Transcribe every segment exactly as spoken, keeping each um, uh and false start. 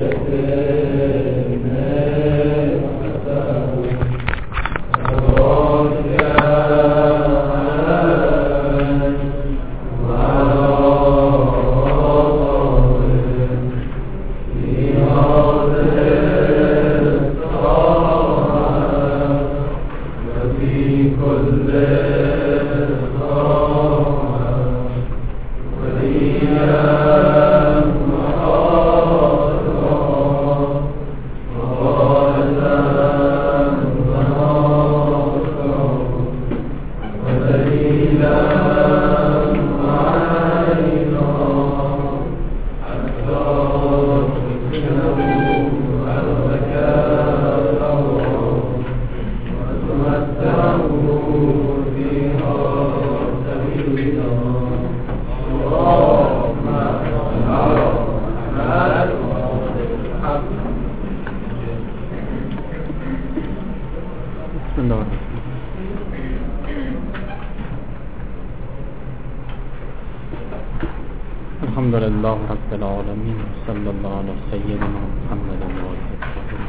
الحمد لله رب العالمين صلى الله على سيدنا محمد وآله وصحبه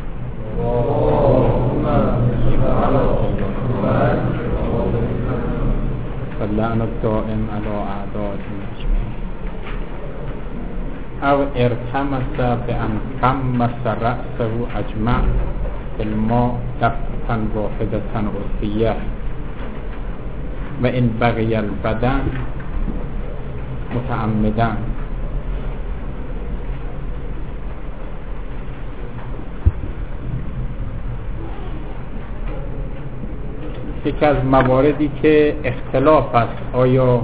اللعن الدائم على أعدائهم أجمعين. أو ارتمس بأن خمس رأسه أجمع في الماء دفعة واحدة عرفية وإن بغي البدن متعمدا. یکی از مواردی که اختلاف است آیا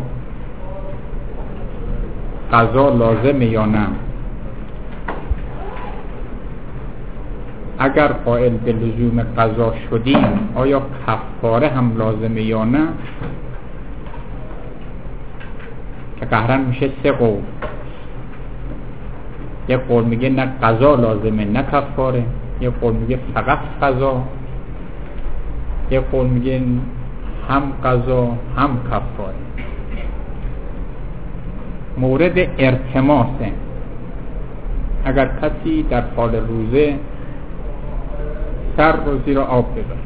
قضا لازمه یا نه، اگر قائل به لزوم قضا شدیم آیا کفاره هم لازمه یا نه، که قهرن میشه سه قول. یک قول میگه نه قضا لازمه نه کفاره، یک قول میگه فقط قضا، یک قول میگه هم قضا هم کفاره. مورد ارتماسه، اگر کسی در حال روزه سر رو زیر آب ببره،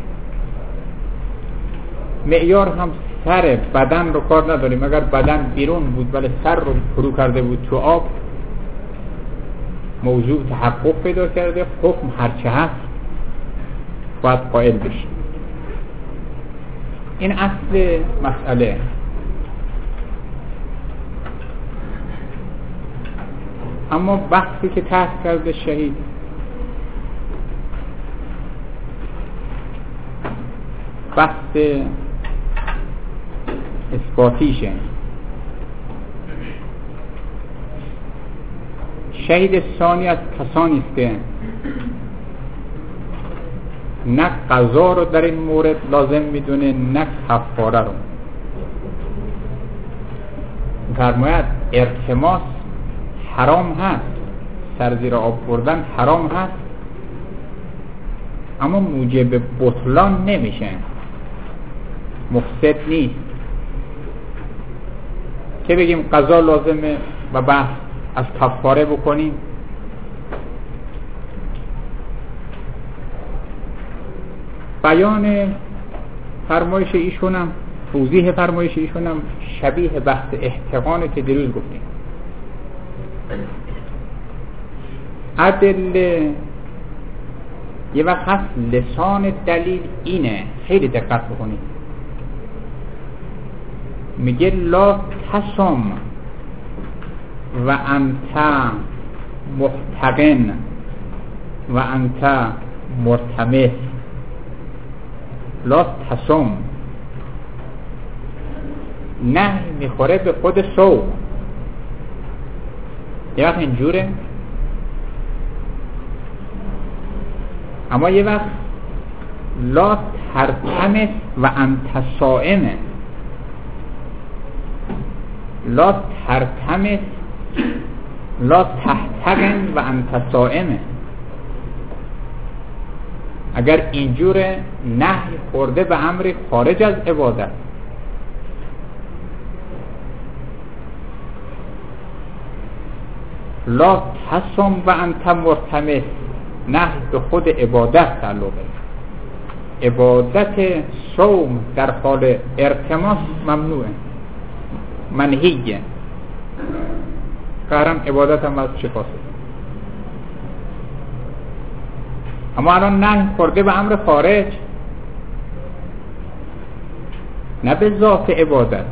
معیار هم سر بدن رو کار نداریم، اگر بدن بیرون بود ولی سر رو فرو کرده بود تو آب، موضوع تحقق پیدا کرده، حکم هرچه هست باید قائل بشیم. این اصل مسئله. اما بحثی که طرح کرده شهید بحث اثباتیشه. شهید ثانی از کسانی است که نه قضا رو در این مورد لازم میدونه نه کفاره رو. فرماید ارتماس حرام هست، سر زیر آب بردن حرام هست، اما موجب بطلان نمیشه، مفسد نیست که بگیم قضا لازمه و بحث از کفاره بکنیم. بیان فرمایش ایشونم، توضیح فرمایش ایشونم شبیه بحث احتقانه که دیروز گفتیم. ادله یه وقت هست لسان دلیل اینه، خیلی دقت بکنید، میگه لا تسم و انت محتقن و انت مرتمس. لا تسم نه میخوره به خود سو، یه وقت اینجوره، اما یه وقت لا ترتمس و انت صائمه. لا ترتمس لا تحتقن و انت صائمه. اگر اینجوره نهی خورده به امر خارج از عبادت. لا تصم و انت مرتمس، نه به خود عبادت تعلق داره. عبادت صوم در حال ارتماس ممنوعه، منهیه. قهرم عبادت هم از چه فاصله. اما الان نه خورده به امر خارج، نه به ذات عبادت.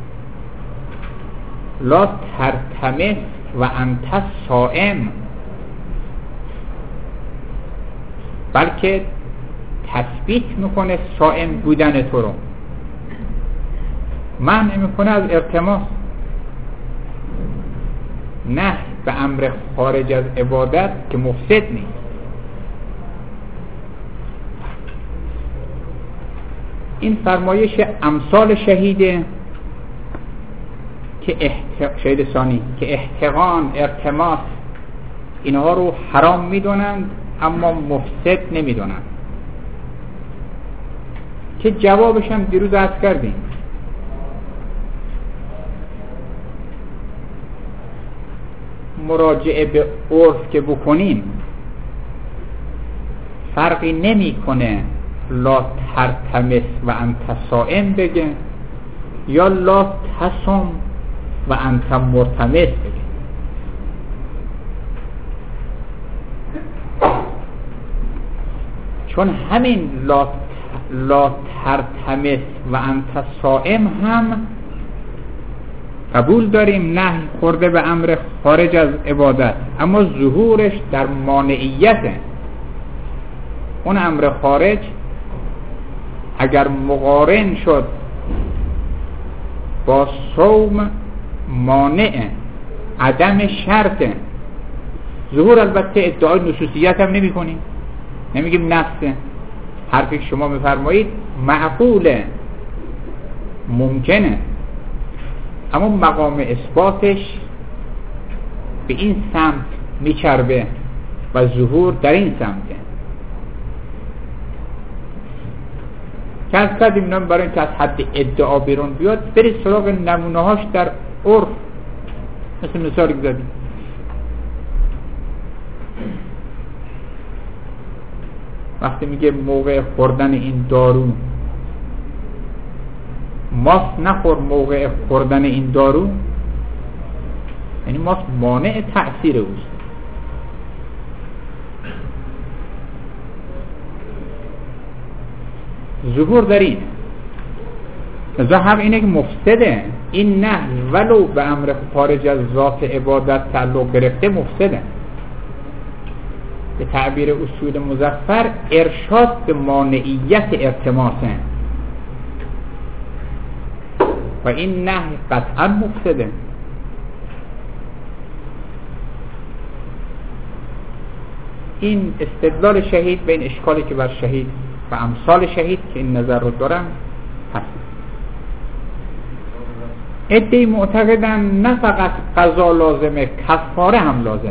لا ترتمس و انت صائم، بلکه تثبیت میکنه صائم بودن تو رو، منع میکنه از ارتماس. نه به امر خارج از عبادت که مفسد نیست. این فرمایش امثال شهیده که احت... شهید ثانی که احتقان، ارتماس اینها رو حرام میدونند اما مفسد نمیدونند، که جوابش هم دیروز عرض کردیم. مراجعه به عرف که بکنیم فرقی نمیکنه لا ترتمس و انت صائم بگه یا لا تصم و انت مرتمس بگه. چون همین لا, لا ترتمس و انت صائم هم قبول داریم نهی خورده به امر خارج از عبادت، اما ظهورش در مانعیته. اون امر خارج اگر مقارن شد با صوم مانع، عدم شرطه. ظهور البته ادعای نصوصیت هم نمی کنیم، نمیگیم نفسه. حرفی که شما میفرمایید معقوله، ممکنه، اما مقام اثباتش به این سمت میچربه و ظهور در این سمته. که از کردیم اینا برای اینکه از حد ادعا بیرون بیاد برید سراغ نمونه هاش در عرف. مثل مثالی که زدیم وقتی میگه موقع خوردن این دارو ماست نخور، موقع خوردن این دارو یعنی ماست مانع تأثیر اوست. ظهور در این لذا هم اینه که مفسده. این نه ولو به امر خارج از ذات عبادت تعلق گرفته مفسده. به تعبیر اصول مظفر ارشاد به مانعیت ارتماسه و این نه قطعا مفسده. این استدلال شهید به این اشکالی که بر شهید و امثال شهید که این نظر رو دارن هست. عده‌ای معتقدن نه فقط قضا لازمه، کفاره هم لازمه.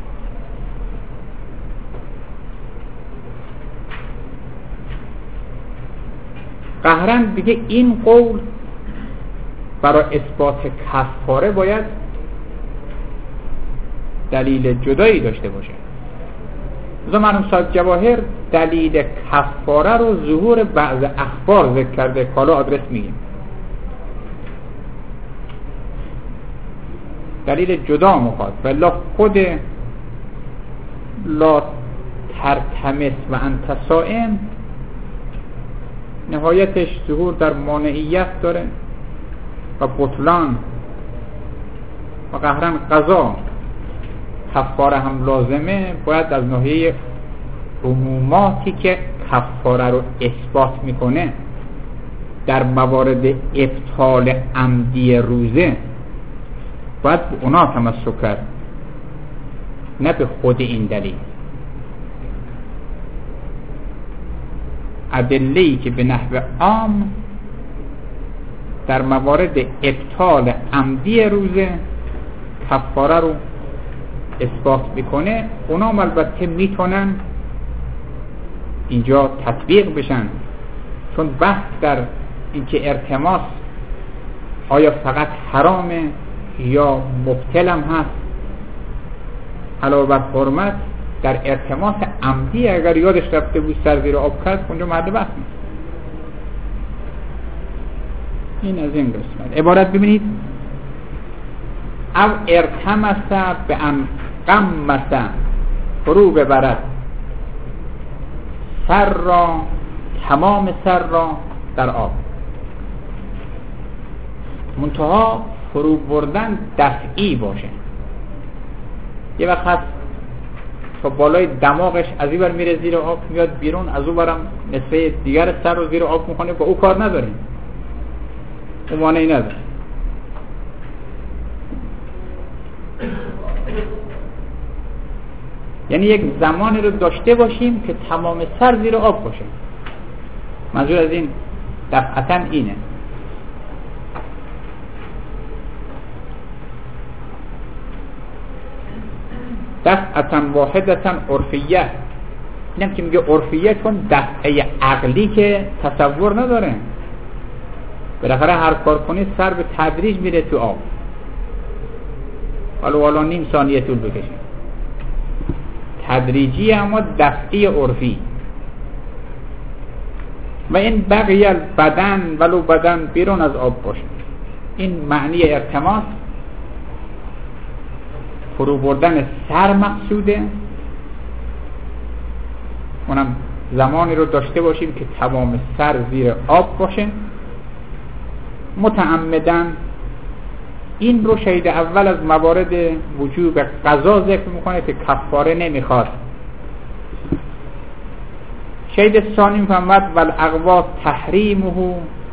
قهرن دیگه این قول برای اثبات کفاره باید دلیل جدایی داشته باشه. زمان صاحب جواهر دلیل کفاره رو ظهور بعض اخبار ذکر کرده، کالا آدرس میگیم. دلیل جدا مخواد ولی خود لا ترتمس و انت صائم نهایتش ظهور در مانعیت داره و بطلان و قهرن قضا کفاره هم لازمه. باید از ناحیه عموماتی که کفاره رو اثبات میکنه در موارد ابطال عمدی روزه باید به اونا تمسک کرد، نه به خود این دلیل. ادله‌ای که به نحو عام در موارد ابطال عمدی روزه کفاره رو اثبات میکنه، اونا البته میتونن اینجا تطبیق بشن، چون بحث در اینکه ارتماس آیا فقط حرامه یا مبتلم هست علاوه بر حرمت در ارتماس عمدی اگر یادش رفته بود سر زیر آب کرد اونجا محل بحث نیست. این از این قسمت عبارت ببینید او ارتمسه به ان قمسه فرو ببرد سر را تمام سر را در آب. منتها فرو بردن دفعی باشه. یه وقت هست تا بالای دماغش از این بر میره زیر آب میاد بیرون، از اون برم نصفه دیگر سر رو زیر آب میکنه، با او کار نداریم، اون مانعی نداره. یعنی یک زمانی رو داشته باشیم که تمام سر زیر آب باشه. منظور از این دفعتاً اینه. دفعتاً واحدتاً عرفیه. اینم که میگه عرفیه چون دفعه عقلی که تصور نداره. بالاخره هر کار کنید سر به تدریج میره تو آب. حالا والا نیم ثانیه طول بکشه. تدریجی اما دفعی عرفی. و این بقیه بدن ولو بدن بیرون از آب باشه. این معنی ارتماس، فرو بردن سر مقصوده. اونم زمانی رو داشته باشیم که تمام سر زیر آب باشه. متعمدن این رو شهید اول از موارد وجوب قضا ذکر میکنه که کفاره نمیخواد. شهید ثانی میفهمد والاقوا تحریمه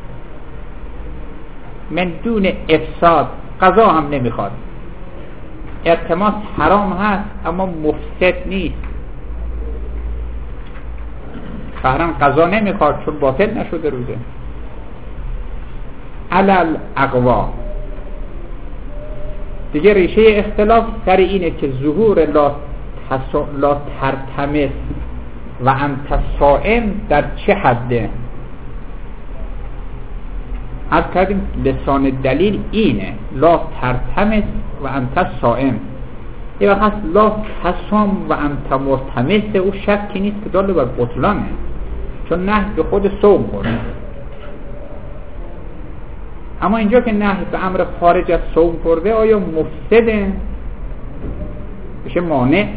من دون افساد، قضا هم نمیخواد. ارتماس حرام هست اما مفسد نیست. فهران قضا نمیخواد چون باطل نشده روزه. علل اقوا دیگه ریشه اختلاف سر اینه که ظهور لا, تسا... لا ترتمس و انت صائم در چه حده. از کردیم لسان دلیل اینه لا ترتمس و انت صائم. یه وقت هست لا تصام و انت مرتمس، او شکی نیست که داله بر بطلانه چون نه به خود صوم خورده. اما اینجا که نهی به امر خارج از صوم کرده آیا مفسده بشه مانع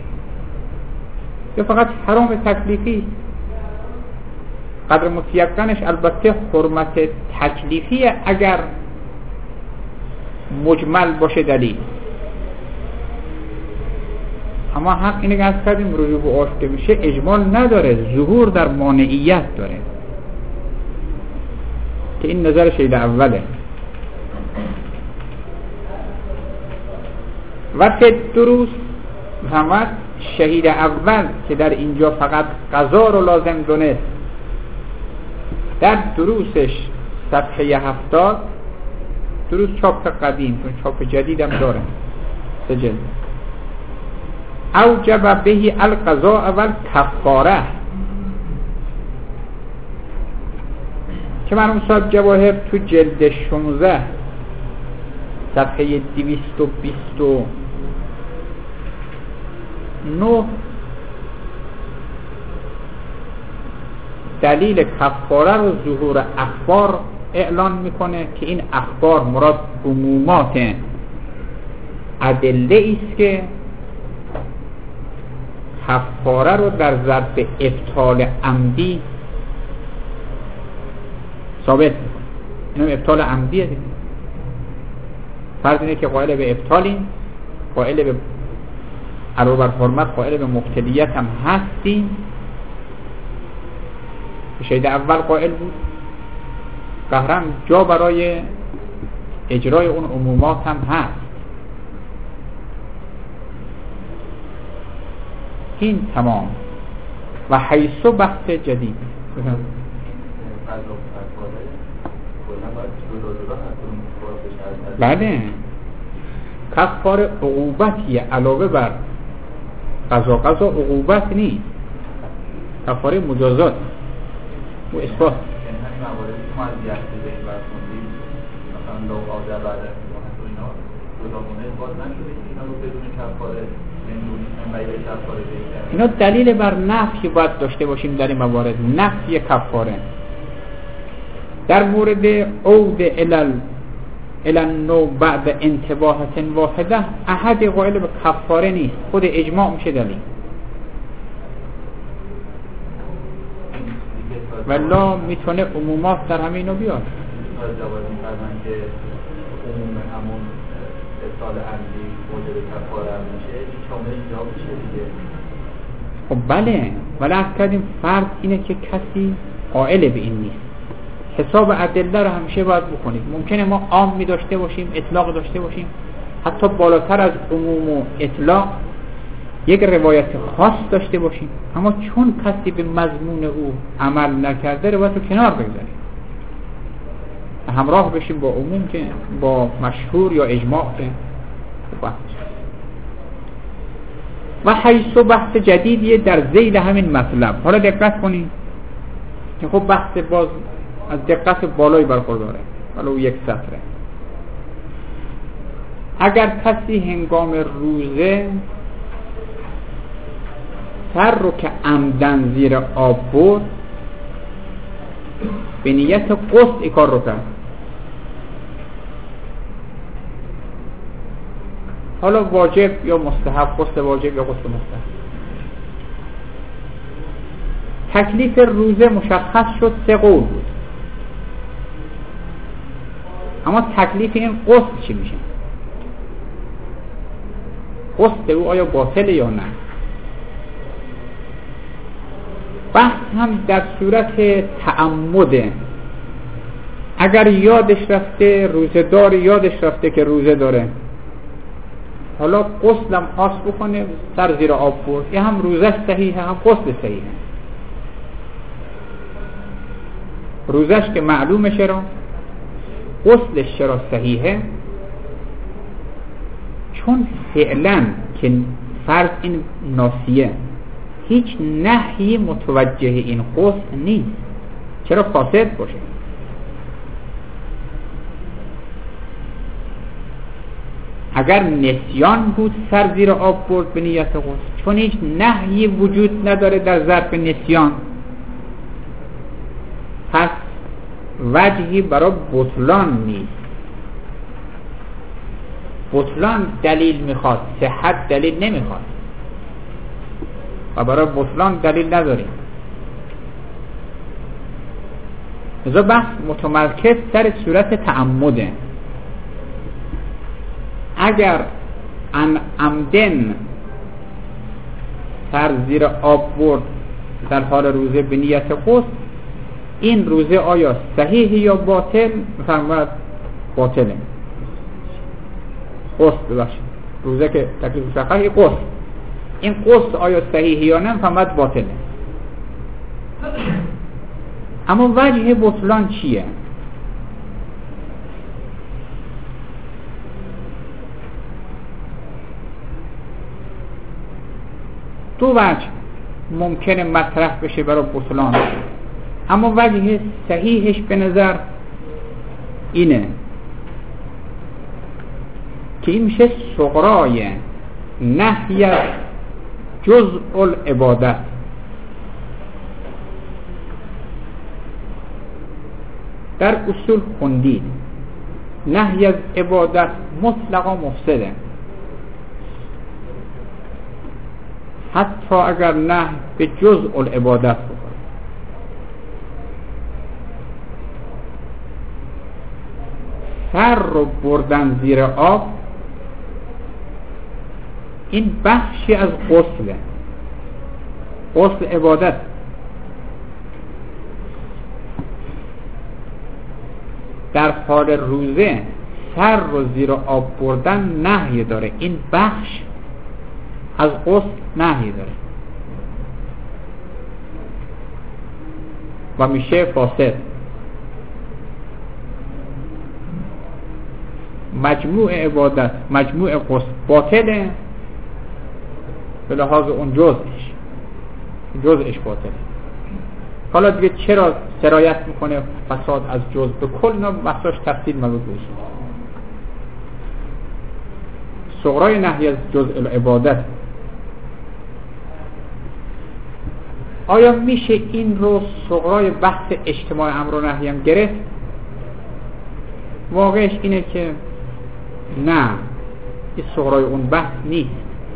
یا فقط حرام تکلیفی؟ قدر متیقنش البته حرمت تکلیفی اگر مجمل باشه دلیل. اما حق اینه که از کردیم رجوع به آشته میشه اجمال نداره، ظهور در مانعیت داره که این نظر شهید اوله. و فی دروس محمد شهید اول که در اینجا فقط قضا رو لازم دونست، در دروسش صفحه هفتاد، دروس چاپ قدیم چون چاپ جدیدم داره سه جلد، اوجب بهی القضا اول کفاره که مرحوم صاحب جواهر تو جلد شانزده صفحه دویست و بیست و نه دلیل کفاره رو ظهور اخبار اعلان میکنه که این اخبار مراد عمومات ادله ایست که کفاره رو در ظرف ابطال عمدی ثابت میکنه. اینم ابطال عمدیه دیگه. فرض اینه که قائل به ابطالیم، قائل به علاوه بر حرمت قائل به مبتلیت هم هستیم. شهید اول قائل بود، قهرم جا برای اجرای اون عمومات هم هست. این تمام و حیث بحث جدید بله کفاره عقوبتیه علاوه بر قضا. قضا عقوبت نیست، کفاره مجازات و اثبات. یعنی همین مواردی که ما از یخت بین برخوندیم مثلا لو آجر بعد از اینا گدامونه باز نشده که اینا رو بدون کفاره اینا دلیل بر نفی باید داشته باشیم در این موارد، نفی کفاره. در مورد عود الال الانو بعد انتباهت واحده احد قائل به کفاره نیست، خود اجماع میشه دلیل. والله میتونه عمومات در همه اینو بیاد. عموم همون اتصال عمدی موجب کفاره میشه، این شامل اینجا میشه دیگه. خب بله، ولی عرض کردیم فرض اینه که کسی قائل به این نیست. حساب ادله رو همیشه باید بکنید. ممکنه ما عام می داشته باشیم، اطلاق داشته باشیم، حتی بالاتر از عموم و اطلاق یک روایت خاص داشته باشیم، اما چون کسی به مضمون او عمل نکرده روایت رو کنار بگذاریم، همراه بشیم با عموم که با مشهور یا اجماع که بحث. و حیث بحث جدیدیه در ذیل همین مطلب. حالا دقت کنید که خب بحث باز از دقت بالایی برخورداره، ولو یک سطره. اگر کسی هنگام روزه سر رو که عمدن زیر آب برد به نیت قصد ای کار رو کرد، حالا واجب یا مستحب، قصد واجب یا قصد مستحب، تکلیف روزه مشخص شد، سه قول بود، اما تکلیف این قصد چی میشه؟ قصد او آیا باطله یا نه؟ بحث هم در صورت تعمده. اگر یادش رفته روزه داره، یادش رفته که روزه داره، حالا قصدم خاص بکنه سر زیر آب برد، یه هم روزش صحیحه هم قصد صحیحه. روزش که معلومه چرا، قصدش چرا صحیحه؟ چون فعلا که فرض این ناسیه هیچ نهی متوجه این قصد نیست، چرا فاسد باشه؟ اگر نسیان بود سر زیر آب برد به نیت قصد، چون هیچ نهی وجود نداره در ظرف نسیان، پس وجهی برای بطلان نیست. بطلان دلیل میخواد، صحت دلیل نمیخواد و برای بطلان دلیل نداریم. لذا بحث متمرکز در صورت تعمده. اگر ان عمدن سر زیر آب برد در حال روزه به نیت قصد، این روزه آیا صحیح یا باطل؟ میفرماید باطله. قصد ببخشید، روزه که تکلیف مشخصه قصد، این قصد آیا صحیح یا نه؟ میفرماید باطله. اما وجه بطلان چیه؟ دو وجه ممکنه مطرح بشه برای بطلان، اما وجه صحیحش به نظر اینه که این میشه صغرای نهی از جزء العبادت. در اصول خوندید نهی از عبادت مطلقا مفسده، حتی اگر نهی به جزء العبادت بکنه. سر رو بردن زیر آب این بخشی از غسله، غسل عبادت. در حال روزه سر رو زیر آب بردن نهی داره، این بخش از غسل نهی داره و میشه فاسد. مجموع عبادت، مجموع غسل باطله به لحاظ اون جزءش، جزءش باطله. حالا دیگه چرا سرایت میکنه فساد از جزء به کل؟ اینا بحثاش تفصیل مربوط به اصول. صغرای نهی از جزء العبادت آیا میشه این رو سغرای بحث اجتماع امر و نهی هم گرفت؟ واقعش اینه که نه، این سغرای اون بحث نیست.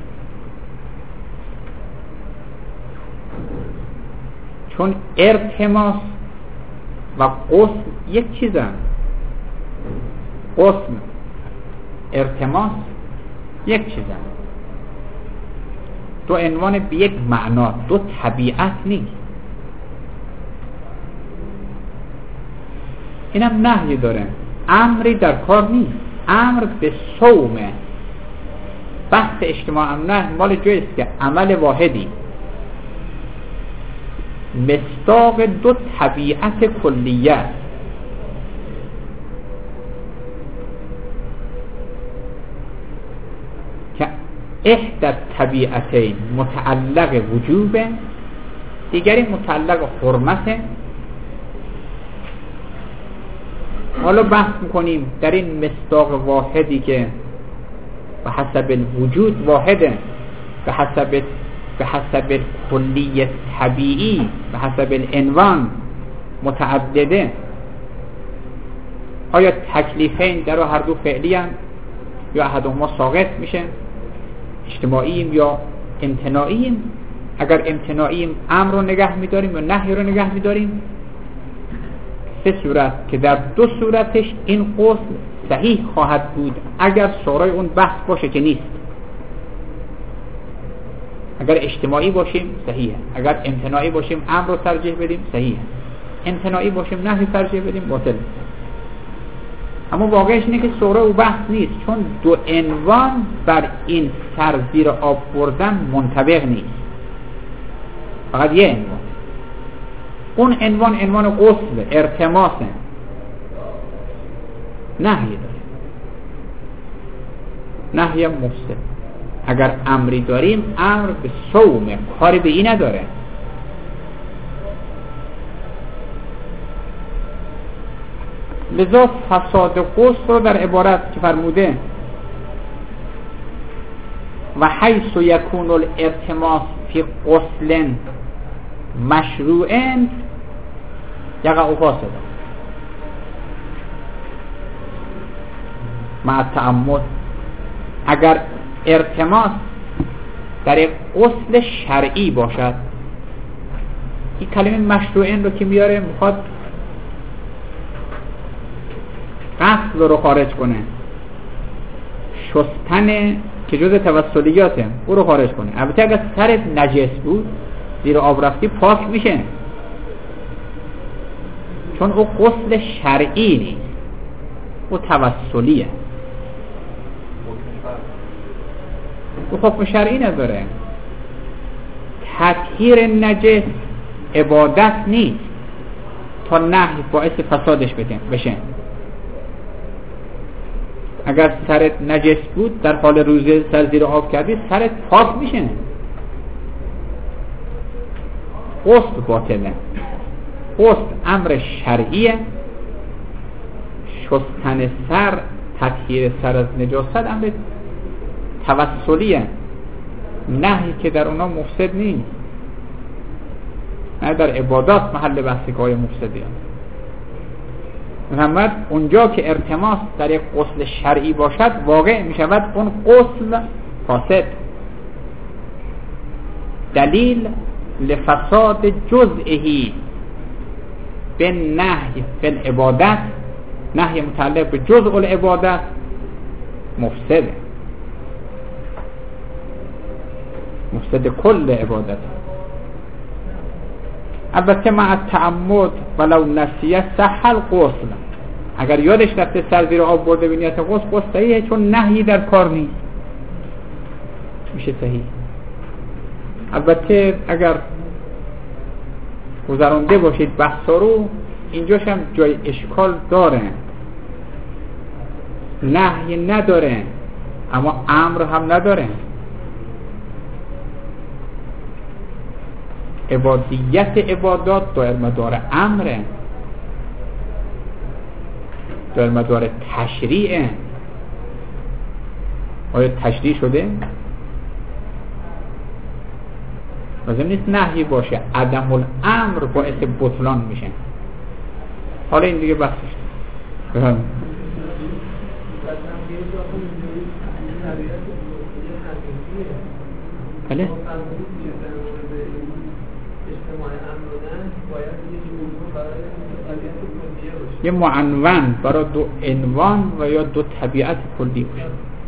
چون ارتماس و قسم یک چیزن. قسم ارتماس یک چیزن، دو عنوان به یک معنا، دو طبیعت نیست. اینم نهی داره، امری در کار نیست. امر به صومه. بحث اجتماع امر نه مال جایی است که عمل واحدی مصداق دو طبیعت کلیه که احدى طبیعتین متعلق وجوبه، دیگری متعلق حرمته. حالا بحث میکنیم در این مصداق واحدی که به حسب الوجود واحده، به حسب به حسب کلی طبیعی، به حسب العنوان متعدده، آیا تکلیفین در هر دو فعلی هم یا احدهما ساقط میشه؟ اجتماعیم یا امتناعیم؟ اگر امتناعیم امر رو نگه میداریم یا نهی رو نگه میداریم؟ سه صورت که در دو صورتش این قسم صحیح خواهد بود اگر سورای اون بحث باشه که نیست. اگر اجتماعی باشیم صحیحه، اگر امتناعی باشیم امر رو ترجیح بدیم صحیحه، امتناعی باشیم نهی ترجیح بدیم باطل. اما واقعش اینه که سورای اون بحث نیست، چون دو عنوان بر این سر زیر آب بردن منطبق نیست، فقط یه عنوان. اون عنوان عنوان قسل ارتماسه، نهی داره، نهی هم مفسد. اگر امری داریم امر به صومه، کاری به این نداره. لذا فساد قسل رو در عبارت که فرموده و حیث یکون الارتماس فی قسل مشروعا یقع فاسد مع تعمد. اگر ارتماس در قسل شرعی باشد، این کلمه مشروعین رو که میاره میخواد قصد رو خارج کنه، شستن که جز توسلیاته او رو خارج کنه. البته اگر سرت نجس بود زیر آب رفتی پاک میشه، چون او قسل شرعی نیست، او توسلیه، او حکم شرعی نداره. تطهیر نجس عبادت نیست تا نهی باعث فسادش بشه. اگر سرت نجس بود در حال روزه سر زیر آب کردی سرت پاک میشه، غسل باطله. غسل امر شرعیه، شستن سر، تطهیر سر از نجاست امر توسلیه، نهی که در اونا مفسد نیست. نه در عبادات محل بحثی که های مفسدی هم. محمد اونجا که ارتماس در یک غسل شرعی باشد واقع می شود اون غسل فاسد، دلیل لفساد جزئی به نهی فی العبادت، نهی متعلق به جزء العبادت مفسده، مفسد کل عبادت. البته مع تعمد ولو نسیه صح الغسل، اگر یادش رفته سر زیر آب برده به نیت غسل، غسل صحیحه چون نهی در کار نیست، میشه صحیح. البته اگر گذرانده باشید بحثا رو، اینجاش هم جای اشکال داره، نهی نداره اما امر هم نداره. عبادیت عبادات دایر مدار امره، دایر مدار تشریعه. آیا تشریع شده؟ لازم نیست نهی باشه، عدم الامر باعث بطلان میشه. حالا این دیگه بحثش بفرمایید. بله یه معنون برای دو عنوان و یا دو طبیعت کلی باشه.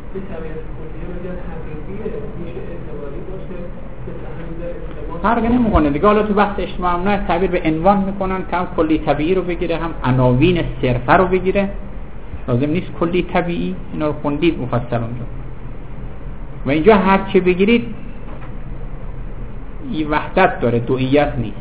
فرق نمیکنه دیگه. حالا تو بحث اجتماع امنای تعبیر به عنوان میکنن که هم کلی طبیعی رو بگیره هم عناوین صرفه رو بگیره. لازم نیست کلی طبیعی. اینا رو خوندید مفصل اونجا. و اینجا هر چه بگیرید این وحدت داره، دوئیت نیست.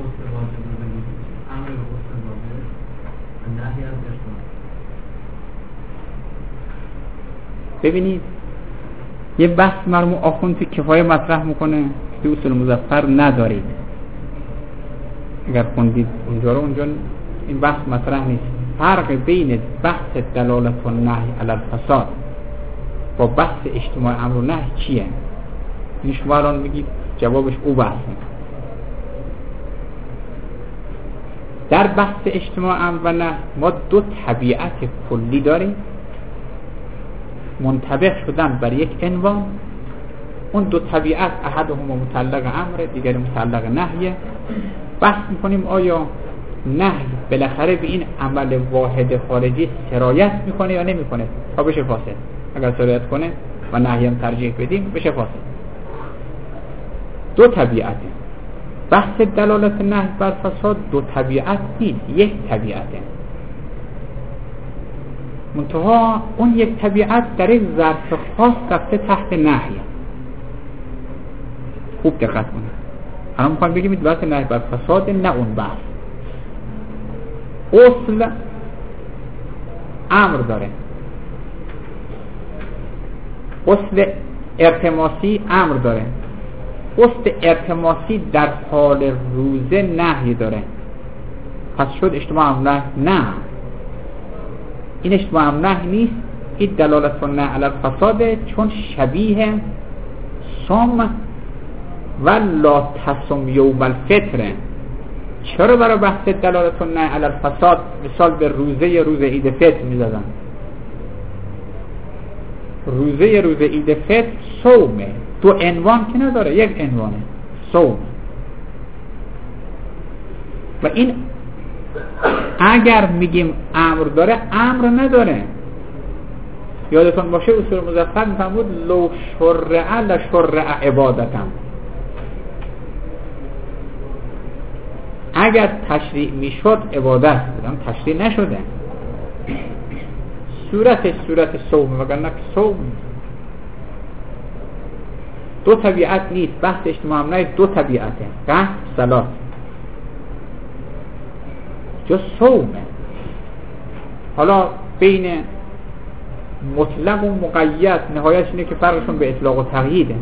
ببینید یه بحث مرموم آخوند که کفایه مطرح میکنه که اصول مظفر ندارید. اگر خوندید اونجا رو، اونجا این بحث مطرح نیست. فرق بین بحث دلالت و نهی علی الفساد با بحث اجتماع امر و نهی چیه؟ این شما الان میگید جوابش او بحث میکنه. در بحث اجتماع امر و نهی ما دو طبیعت کلی داریم منطبق شدن بر یک عنوان. اون دو طبیعت احدهما متعلق امر، دیگری متعلق نهیه. بحث میکنیم آیا نهی بالاخره به این عمل واحد خارجی سرایت میکنه یا نمیکنه تا بشه فاسد. اگر سرایت کنه و نهی هم ترجیح بدیم بشه فاسد. دو طبیعته. بحث دلالت نهی بر فساد دو طبیعت نیست، یک طبیعته. منتها اون یک طبیعت در یک ظرف خاص رفته تحت نهی. خوب دقت کنید. الان میخوام بگیم بحث نهی بر فساد، نه اون بحث. اصل امر داره، اصل ارتماسی امر داره، اصل ارتماسی در حال روزه نهی داره. پس شد اجتماع امر نه، این اجتماع امر نیست. این دلالت و نهی علی الفساده، چون شبیه صوم و لا تصم یوم الفطر. چرا برای بحث دلالت و نهی علی الفساد مثال به روزه روز عید فطر می‌زدن؟ روزه روز عید فطر صومه، دو عنوان که نداره، یک عنوانه، صوم. و این اگر میگیم امر داره، امر نداره. یادتون باشه اصول مظفر میفرمود لو شرع لشرع عبادتم. اگر تشریع میشد عبادت بودم، تشریع نشده. صورت صورت صوم وگرنه که صوم دو طبیعت نیست. بحث اجتماع امنای دو طبیعته، قهر صلات. جو صومه. حالا بین مطلق و مقید نهایتش اینه که فرقشون به اطلاق و تقییده.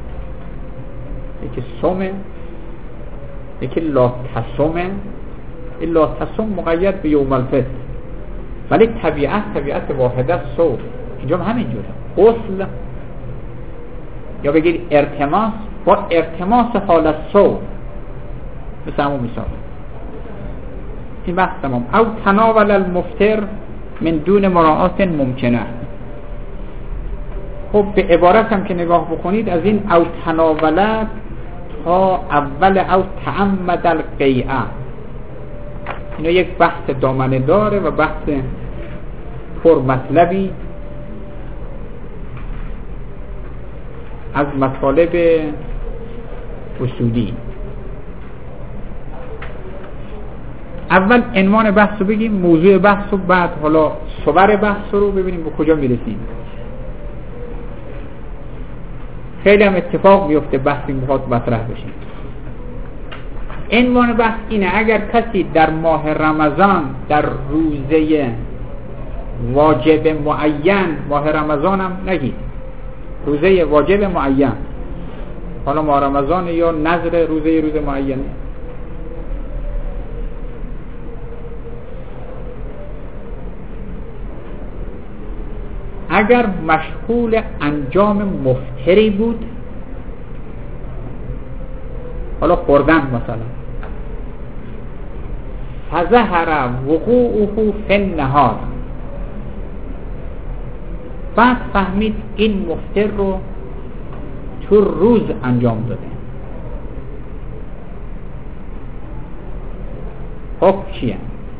یکی صومه، یکی لا تصومه. این لا تصوم مقید به یوم الفطر، ولی طبیعت طبیعت واحده صوم. اینجا هم همینجوره. اصل یا بگید ارتماس با ارتماس حالت صوم، مثل همون مثال. این بحث تمام. او تناول المفطر من دون مراعات ممکنه. خب به عبارت هم که نگاه بکنید از این او تناولت تا اول او تعمد القیعه، اینا یک بحث دامنه داره و بحث پر مطلبی از مطالب اصولی. اول عنوان بحث رو بگیم، موضوع بحث رو، بعد حالا صور بحث رو ببینیم به کجا میرسیم. خیلی هم اتفاق میفته بحثی میخواد مطرح بشه. عنوان بحث اینه: اگر کسی در ماه رمضان در روزه واجب معین، ماه رمضان هم نگید، روزه واجب معین، حالا ماه رمضان یا نظر روزه روز معین، اگر مشغول انجام مفطری بود حالا خوردن مثلا فظهر وقوعه فی النهار، بعد فهمید این مفطر رو تو روز انجام داده. حکم چیه؟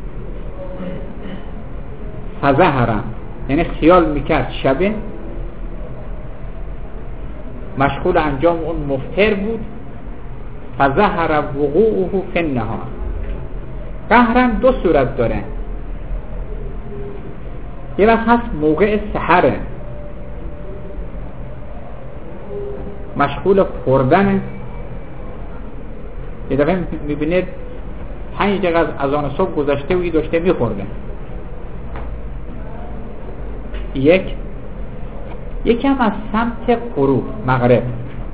فظهر یعنی خیال میکرد شبه مشغول انجام اون مفطر بود. فظهر وقوعه فی النهار. قهرن دو صورت داره. یه وقت هست موقع سحره مشغول خوردنه، یه دفعه میبینید پنج دقیقه از اذان صبح گذشته و ای داشته میخورده. یک یکم از سمت غروب مغرب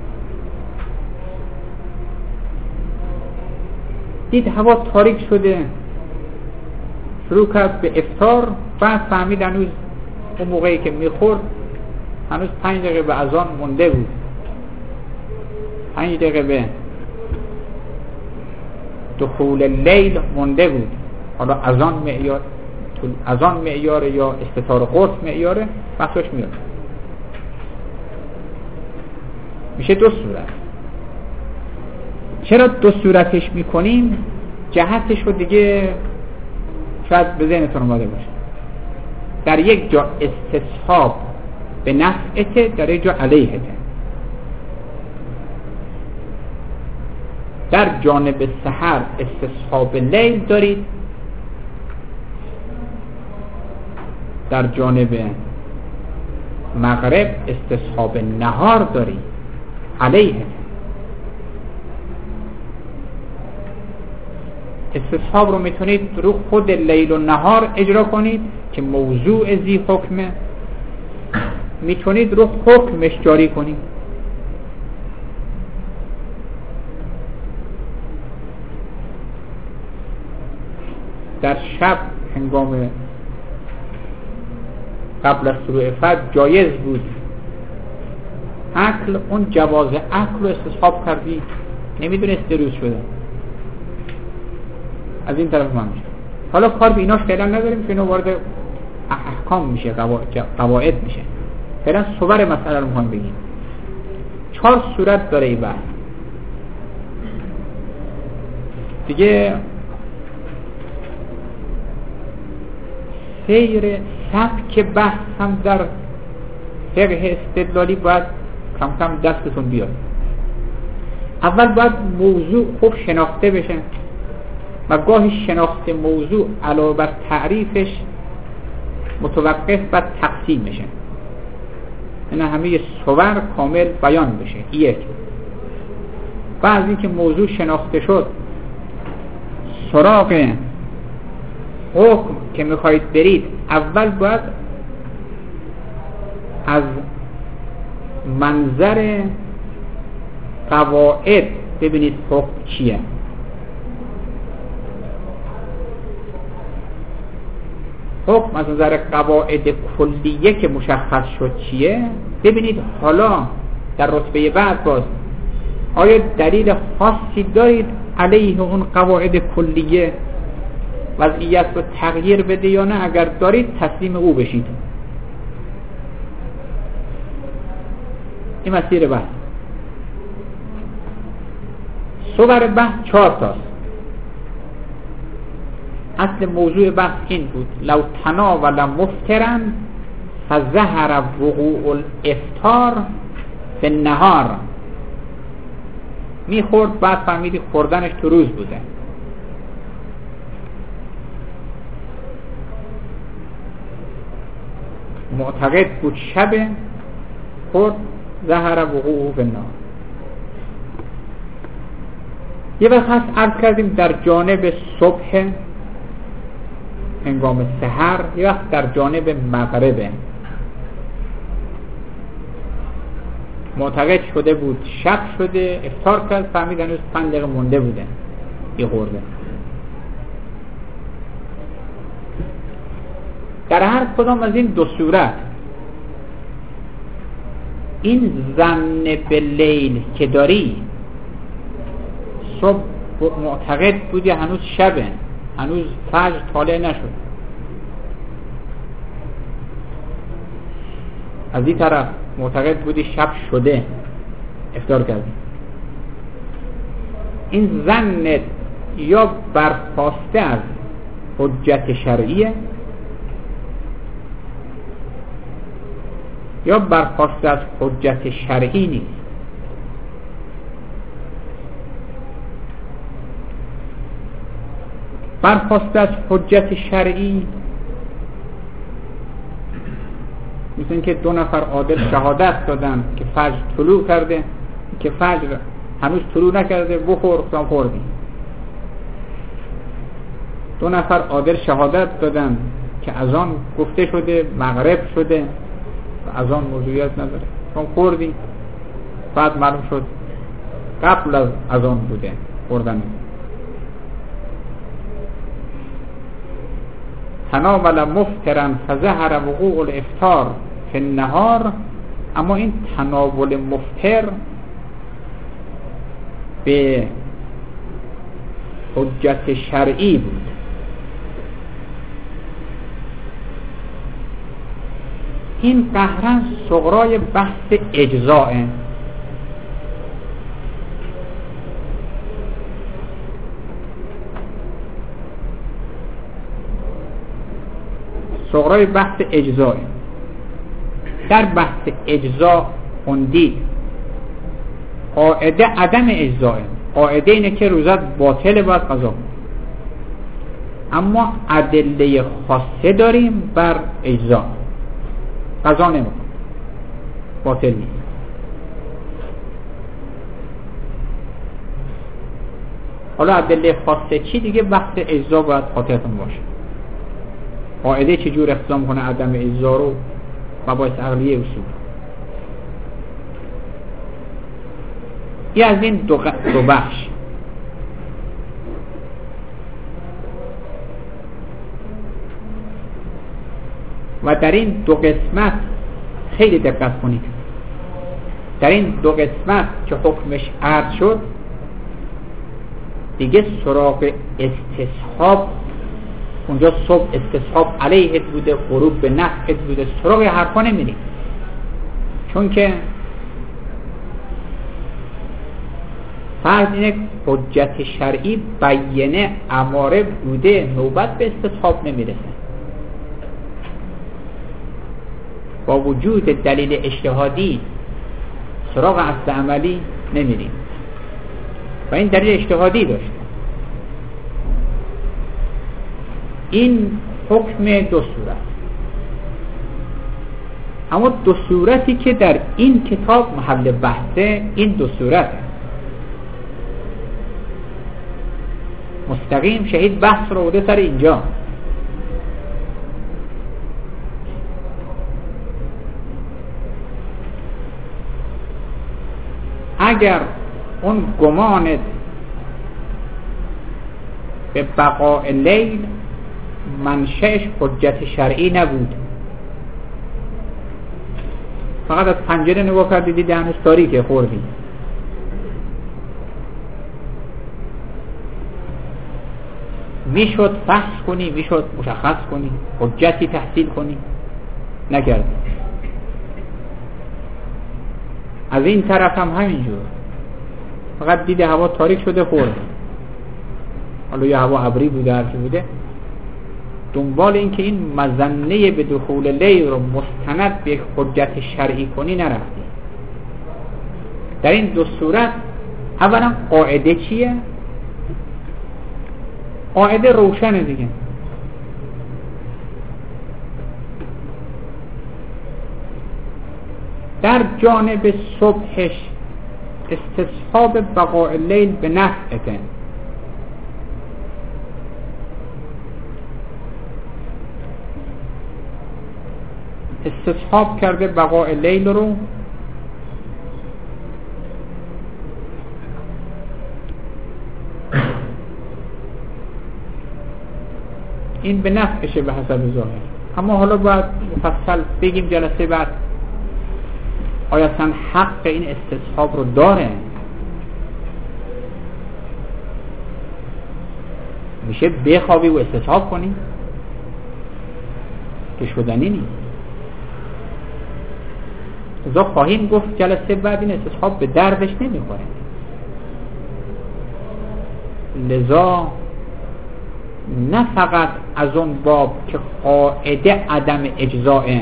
دید هوا تاریک شده، شروع کرد به افطار. بعد فهمید هنوز اون موقعی که میخورد هنوز پنج دقیقه به اذان مونده بود، پنج دقیقه به دخول لیل مونده بود. حالا اذان معیار اذان معیاره یا استطار قرص معیاره، بحثش میاد. میشه دو صورت. چرا دو صورتش میکنیم؟ جهتش رو دیگه شاید به ذهنتون اومده باشه. در یک جا استصحاب به نفعته، در یک جا علیهته. در جانب سحر استصحاب لیل دارید، در جانب مغرب استصحاب نهار دارید، علیهته. استصحاب رو میتونید رو خود لیل و نهار اجرا کنید که موضوع ذی حکمه، میتونید رو حکمش جاری کنید. در شب هنگام قبل از طلوع فجر جایز بود عقل، اون جواز عقل رو استصحاب کردی، نمیدونست روز شده، از این طرف من میشه. حالا کار به ایناش فعلا نداریم که اینو وارد احکام میشه، قواعد میشه. فعلا صور مسئله رو میخوایم بگیم. چهار صورت داره این بحث دیگه. سیر سبک بحث هم در فقه استدلالی باید کم کم دستتون بیاد. اول باید موضوع خوب شناخته بشه و گاهی شناخت موضوع علاوه بر تعریفش متوقف و تقسیم بشه، یعنی همه صور کامل بیان بشه. یک، بعد از اینکه موضوع شناخته شد سراغ حکم که میخواید برید، اول باید از منظر قواعد ببینید حکم چیه. حکم از نظر قواعد کلیه که مشخص شد چیه، ببینید حالا در رتبه بعد باز آیا دلیل خاصی دارید علیه اون قواعد کلیه وضعیت رو تغییر بده یا نه؟ اگر دارید تسلیم او بشید. این مسیر بحث. صور بحث چهار تاست. اصل موضوع بحث این بود: لو تناول مفطرا فظهر وقوع الافطار فی النهار. میخورد بعد فهمیدی خوردنش تو روز بوده. معتقد بود شب، خورد، ظهر وقوعه فی النهار. یه وقت هست عرض کردیم در جانب صبح هنگام سحر، یه وقت در جانب مغربه. معتقد شده بود شب شده، افطار کرد، فهمید هنوز پنج دقیقه مونده بوده، یه خورده. در هر کدام از این دو صورت این ظن به لیل که داری صبح معتقد بودی هنوز شبه، هنوز فجر طالع نشد. از این طرف معتقد بودی شب شده، افطار کردی. این ظن یا برخاسته از حجت شرعیه یا برخاسته از حجت شرعی نیست. برخاسته از حجت شرعی مثل این که دو نفر عادل شهادت دادن که فجر طلوع کرده، که فجر هنوز طلوع نکرده بخور، خودم خوردی. دو نفر عادل شهادت دادن که اذان گفته شده، مغرب شده و اذان موضوعیت نداره، چون خوردی. بعد معلوم شد قبل از اذان بوده خوردن. تناول مفطرا فظهر وقوع الافطار فی النهار. اما این تناول مفطر به حجت شرعی بود. این قهرن صغرای بحث اجزاء. صغرای بحث اجزاء. در بحث اجزاء خوندید قاعده عدم اجزاء. قاعده اینه که روزت باطل باید قضا کنی، اما ادله خاصه داریم بر اجزاء. قضا نمی‌کنی، باطل نیست. حالا ادله خاصه چی دیگه؟ بحث اجزاء باید خاطرتون باشه. قاعده چجور اختزام کنه عدم اجزاء رو، مباحث عقلیه اصول. یه از این دو, دو بخش. و در این دو قسمت خیلی دقت کنید. در این دو قسمت که حکمش عرض شد دیگه سراغ استصحاب، اونجا صبح استصحاب علیه بوده، غروب به نفع بوده، سراغ حرفا نمیریم، چون که فرض اینه حجت شرعی بیانه اماره بوده، نوبت به استصحاب نمیرسه. با وجود دلیل اجتهادی سراغ اصل عملی نمیریم و این دلیل اجتهادی داشته. این حکم دو صورت. اما دو صورتی که در این کتاب محل بحثه این دو صورته. مستقیم شهید بحث رو بوده سر اینجا. اگر اون گمانت به بقاء لیل منشأش حجت شرعی نبود، فقط از پنجره نگاه کردی دیدی هنوز تاریکه خوردی، میشد فحص کنی، میشد مشخص کنی، حجتی تحصیل کنی، نکردی. از این طرف هم همینجور، فقط دیده هوا تاریک شده خورده، حالا یا هوا ابری بوده هر چی بوده، دنبال این که این مظنه به دخول لیل رو مستند به یک حجت شرعی کنی نرفتی. در این دو صورت اولا قاعده چیه؟ قاعده روشنه دیگه. در جانب صبحش استصحاب بقاء اللیل به نفعته، استصحاب کرده بقاء اللیل رو این به نفعشه به حسب ظاهر. اما حالا باید مفصل بگیم جلسه بعد آیا اصلا حق این استصحاب رو داره میشه بخوابی و استصحاب کنی که شدنی نیست. لذا خواهیم گفت جلسه بعد این استصحاب به دردش نمیخوره. لذا نه فقط از اون باب که قاعده عدم اجزائه،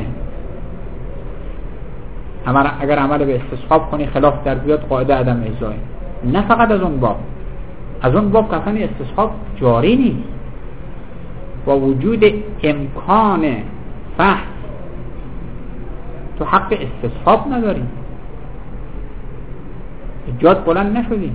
اگر عمل به استصحاب کنی خلاف در بیاد قاعده عدم اجزائه، نه فقط از اون باب، از اون باب که اصلا استصحاب جاری نیست. با وجود امکان فحص تو حق استصحاب نداری، جاد بلند نشدی.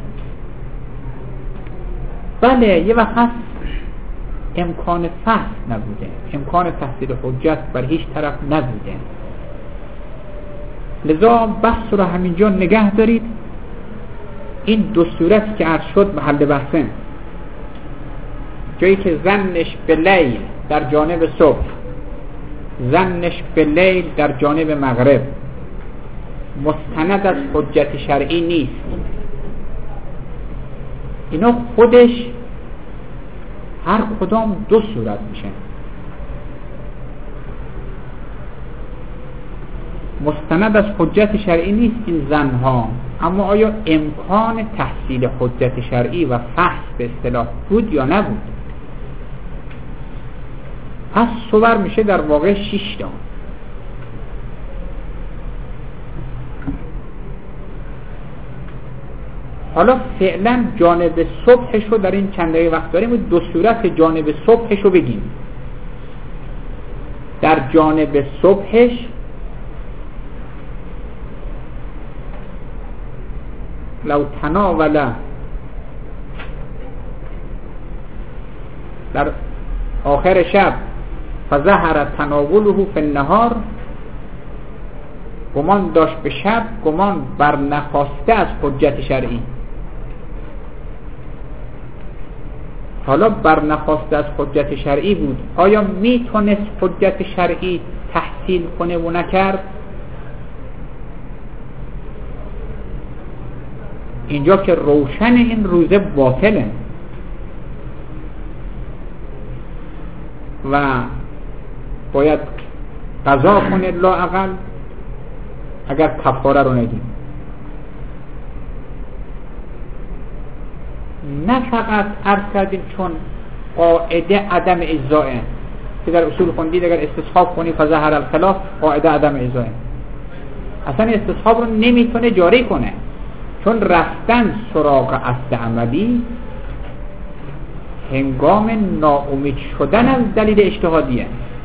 بله یه وقت هست امکان فحص نبوده، امکان تحصیل حجت بر هیچ طرف نبوده. لذا بحث رو همینجا نگه دارید. این دو صورتی که عرض شد محل بحثه، جایی که ظنش به لیل در جانب صبح، ظنش به لیل در جانب مغرب مستند از حجت شرعی نیست. اینا خودش هر کدام دو صورت میشه. مستند از حجت شرعی نیست این ظنها، اما آیا امکان تحصیل حجت شرعی و فحص به اصطلاح بود یا نبود؟ پس صور میشه در واقع شش تا. حالا فعلا جانب صبحش رو در این چند دقیقه وقت داریم دو صورت جانب صبحش رو بگیم. در جانب صبحش لو تناول در آخر شب فظهر تناوله فی النهار، گمان داشت به شب، گمان بر نخواسته از حجت شرعی. حالا بر نخواسته از حجت شرعی بود، آیا میتونست حجت شرعی تحصیل کنه و نکرد؟ اینجا که روشن این روزه باطله و باید قضا کنه لااقل اگر کفاره رو نگیم. نه فقط عرض کردیم چون قاعده عدم اجزائه که در اصول خوندید اگر استصحاب کنی فظهر الخلاف، قاعده عدم اجزائه اصلا استصحاب رو نمیتونه جاری کنه، چون رفتن سراغ اصل عملی هنگام ناامید شدن از دلیل اجتهادیه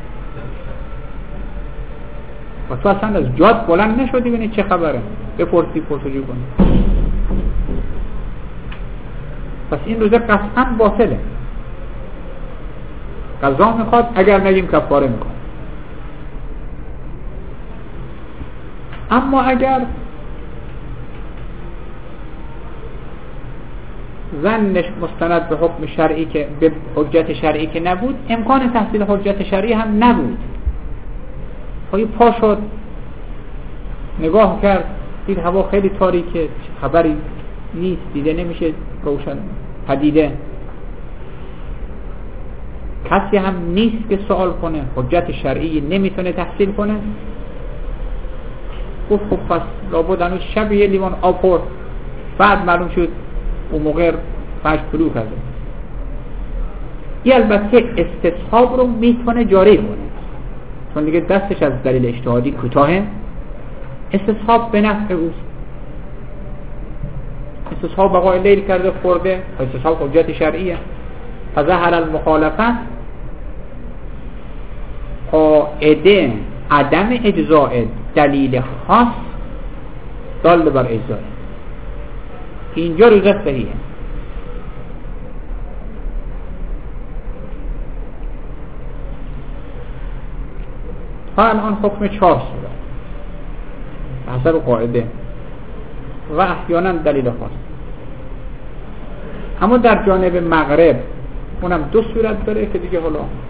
و تو اصلا از جاد بلند نشدی ببینی چه خبره، بپرسی پرسجو کنی. پس این روزه قطعا باطله، قضا میخواد، اگر نگیم کفاره میکنه. اما اگر ظنش مستند به حکم شرعی که به حجت شرعی که نبود، امکان تحصیل حجت شرعی هم نبود. پای پا شد، نگاه کرد، دید هوا خیلی تاریکه، خبری نیست، دیده نمیشه روشن پدیده، کسی هم نیست که سوال کنه، حجت شرعی نمیتونه تحصیل کنه. گفت خب پس لابد هنوز شب یه لیوان آب خورد، بعد معلوم شد اون موقع فجر طلوع کرده. این البته استصحاب رو میتونه جاری کنه، چون دیگه دستش از دلیل اجتهادی کوتاهه. استصحاب به نفع اوست، استصحاب بقای لیل کرده خورده، استصحاب حجت شرعیه. فظهر المخالفت قاعده عدم اجزاء دلیل خاص دال بر اجزاء، اینجا روزه صحیحه. ها الان حکم چهار صورت حسب قاعده و احیانا دلیل خاص. اما در جانب مغرب اونم دو صورت داره که دیگه حالا